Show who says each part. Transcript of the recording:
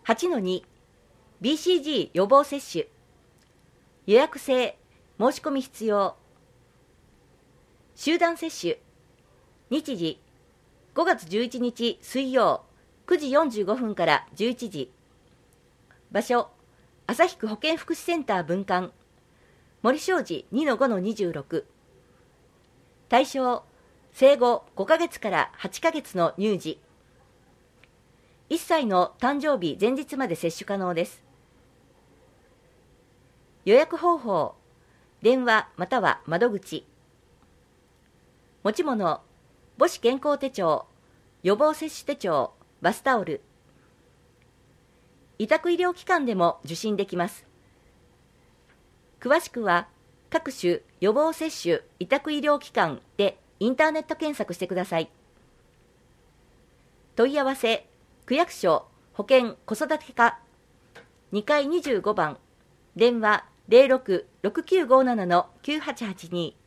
Speaker 1: 8-2BCG 予防接種予約制申し込み必要集団接種日時5月11日水曜9時45分から11時場所旭区保健福祉センター分館森小路 2-5-26 対象生後5ヶ月から8ヶ月の乳児1歳の誕生日前日まで接種可能です。予約方法電話または窓口持ち物母子健康手帳予防接種手帳バスタオル委託医療機関でも受診できます。詳しくは各種予防接種委託医療機関でインターネット検索してください。問い合わせ区役所保健子育て課2階25番電話 06-6957-9882